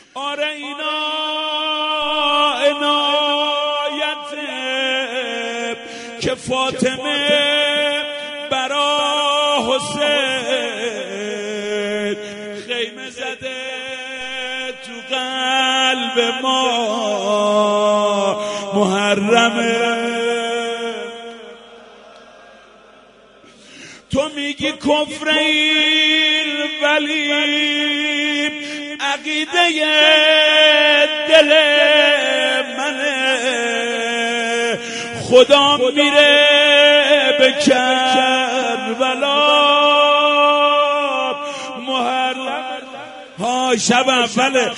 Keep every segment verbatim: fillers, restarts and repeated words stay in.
آره اینا عنایته که فاطمه برا حسین خیمه زده تو قلب ما محرمه. تو میگی کفر ولی عقیده دل منه، خدا میره به کربلا محرم ها شب اول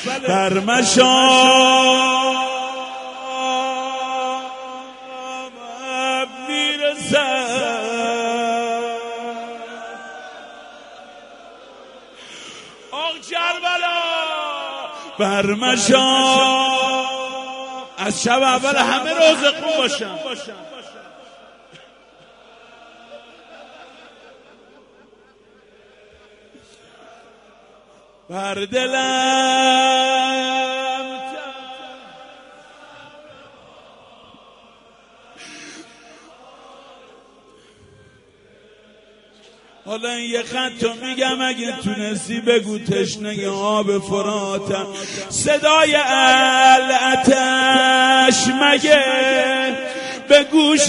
برمشان میرسد آق کربلا برمشان. از شب اول همه روز خوب باشن. بر دلم حالا این یه خط رو میگم اگه تونستی بگو تشنه آب فراتم، صدای العطش مگه به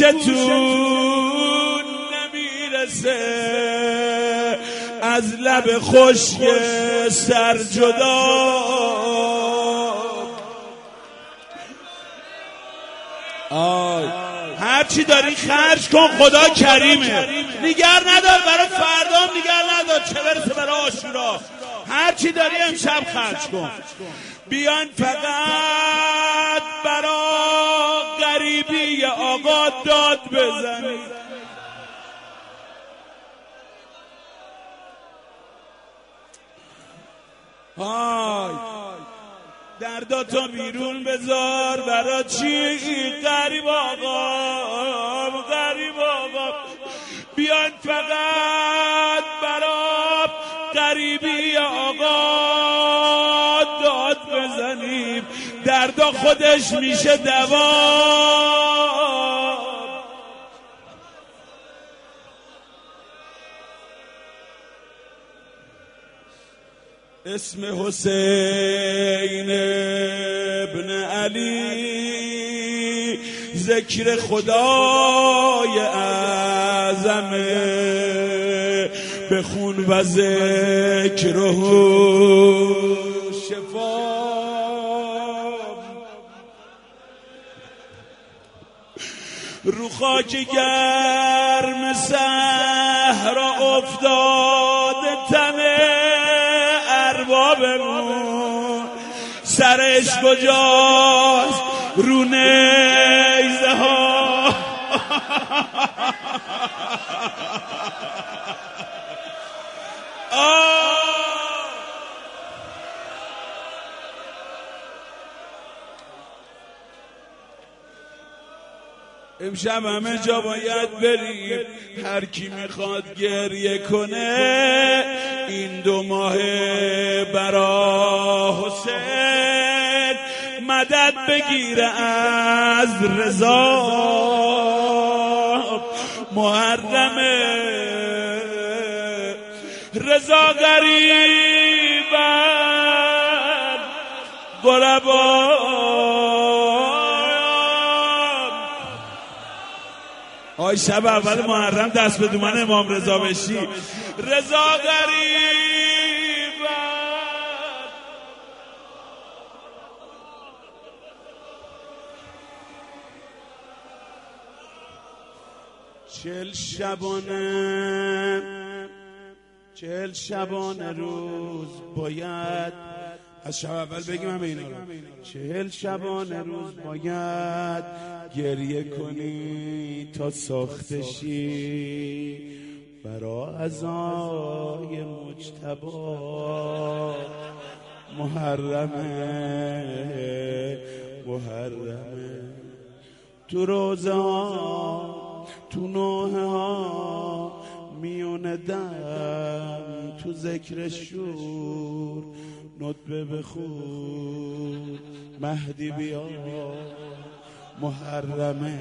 گوشتون نمیرسه از لب خشک سر جدا؟ آی هرچی داری خرج کن، خدا کریمه، نگر ندار برای فردام، نگر ندار چه برسه برای عاشورا. هرچی داری امشب خرج کن. بیان فقط برای غریبی آقا داد بزنید. های درداتو بیرون بذار، برا چی غریب آقا غریب آقا؟ بیان فقط برا غریبی آقا داد بزنیم، دردا خودش میشه دوا. اسم حسین ابن علی ذکر خدای اعظمه، بخون و ذکره شفا. رو خاک گرم صحرا افتاده تنه اربابمون، سرش کجاست رو نیزه ها؟ امشب همه جا باید بریم، هر کی میخواد گریه کنه این دو ماه برا حسین مدد بگیره از رضا. محرمه رضا غریبن غربا. آی شب اول محرم دست به دومن امام رضا بشی. رضا غریب چل شبانه چل شبانه روز باید از شب اول بگیم همه اینا رو. چهل شبانه روز باید گریه کنی تا ساخته شی برا عزای مجتبی. محرمه محرمه تو روزه ها تو نوحه ها میونه دم تو ذکر شور ندبه بخون مهدی بیا محرمه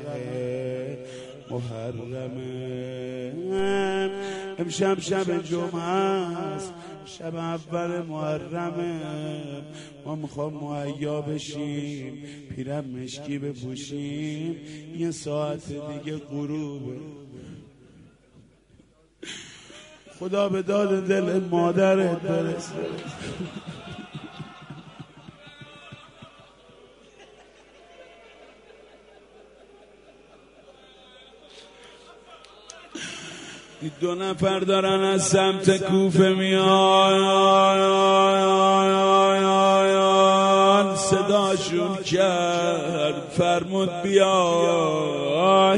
محرمه امشب شب جمعه است، شب اول محرمه. ما میخوام مهیا بشیم، پیرم مشکی بپوشیم، یه ساعت دیگه غروبه. خدا به داد دل مادرت برسه. دو نفر دارن از سمت کوفه میان، صداشون کرد فرمود بیا.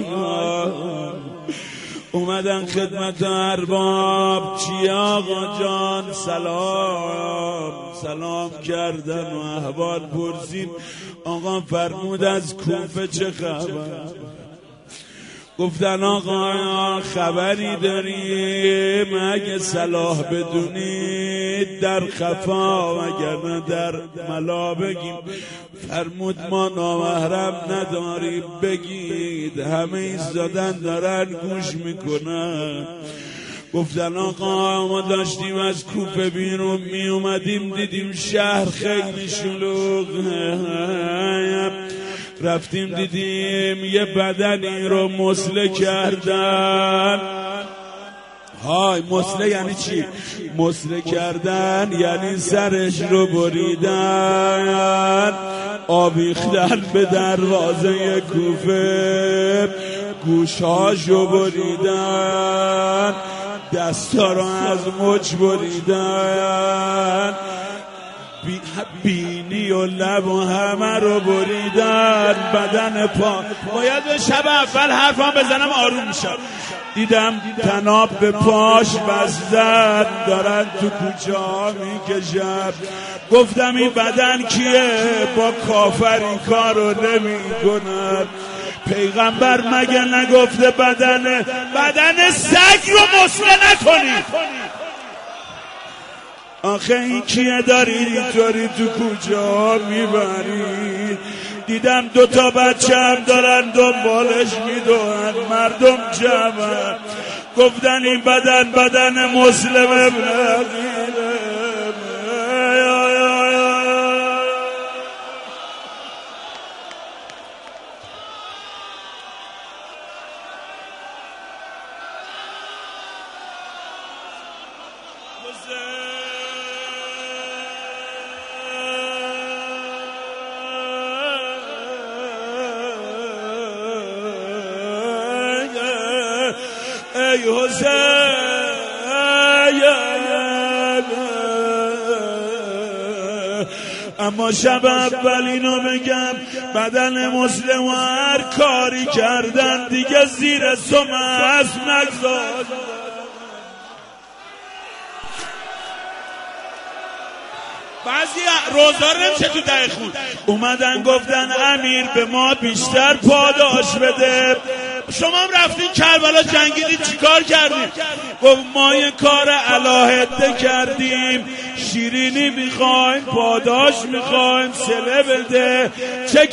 اومدن خدمت ارباب. چی آقا جان؟ سلام سلام کردن و احوال پرسید. آقا فرمود از کوفه چه خبر؟ گفتن آقا خبری داریم، اگه صلاح بدونید در خفا وگرنه در ملا بگیم. فرمود ما نامحرم نداریم، بگید. همه ایستادن دارن گوش میکنن. گفتن آقا ما داشتیم از کوفه بیرون می اومدیم، دیدیم شهر خیلی شلوغه. رفتیم دیدیم یه بدنی رو مسله کردن. های مسله یعنی چی؟ مسله کردن یعنی سرش رو بریدن، آویختن به دروازه کوفه، گوشاشو بریدن، دستا رو از مچ بریدن، بینی و لب و همه رو بریدن، بدن پا. باید به شب اول حرفام بزنم آروم میشم. دیدم تناب به پاش بستن، دارن تو کوچه ها میکشن. گفتم این بدن کیه؟ با کافر این کار رو نمی کنن. پیغمبر مگه نگفته بدن بدن سگ رو مسله نکنی؟ آخه این کیه دارید اینطوری تو کجا میبرید؟ دیدم دوتا بچه هم دارن دنبالش میدوند، مردم جمع. گفتن این بدن بدن مسلم ابن ای حسین. اما شب اول اینو بگم، بدن مسلم هر کاری کردن دیگه زیر سم اسب نگذاشت. بعضی روزا رو نمیشه تو ده خون. اومدن گفتن امیر به ما بیشتر پاداش بده. شما هم رفتین کربلا جنگیدین، چیکار کردیم؟ گفت ما یه کار علاهده کردیم، شیرینی میخوایم، پاداش میخوایم، سله بده. چه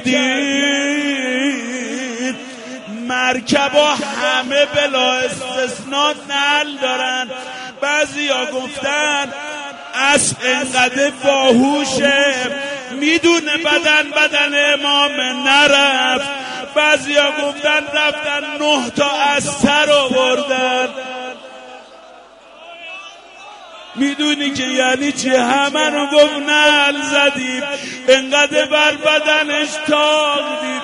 کردیم؟ مرکبا همه بلا استثناء نعل دارن. بعضی ها گفتن اسب انقدر باهوشه میدونه بدن بدن امام نرفت. بعضی ها گفتن رفتن نه تا استر آوردن. میدونی که یعنی چی؟ همه رو گفت نعل زدیم، انقدر بر بدنش تاقیدیم.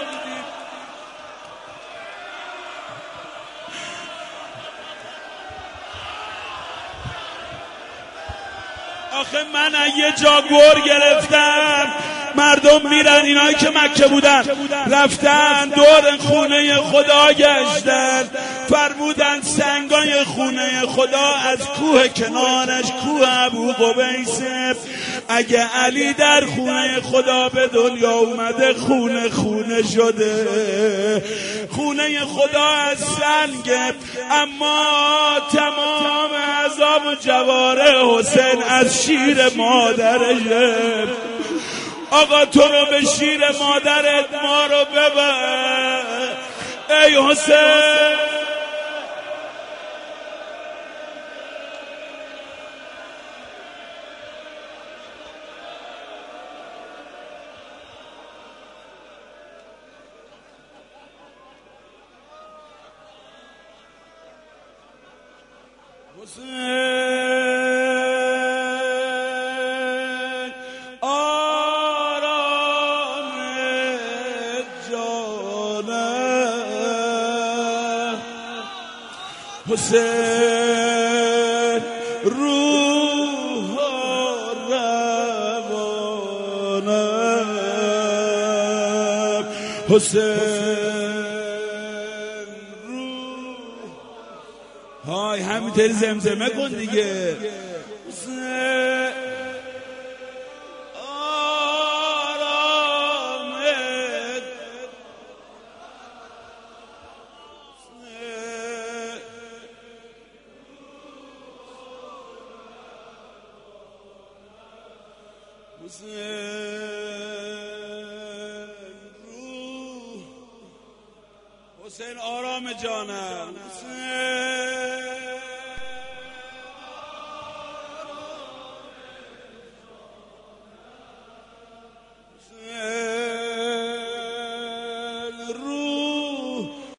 آخه من یه جا گر گرفتم، مردم میرن، اینایی که مکه بودن رفتن دور خونه خدا گشتن، فرمودن سنگای خونه خدا از کوه کنارش، کوه ابو قبیس، اگه علی در خونه خدا به دنیا اومده خونه خونه شده، خونه خدا از سنگه اما تمام عذاب و جواره حسین از شیر مادرشه. آقا تو رو به شیر مادرت ما رو ببر ای حسین. حسین آرام جانم، حسین روح و روانم، حسین های همینطوری زمزمه کن دیگه. آرامت حسین آرام جانم، حسین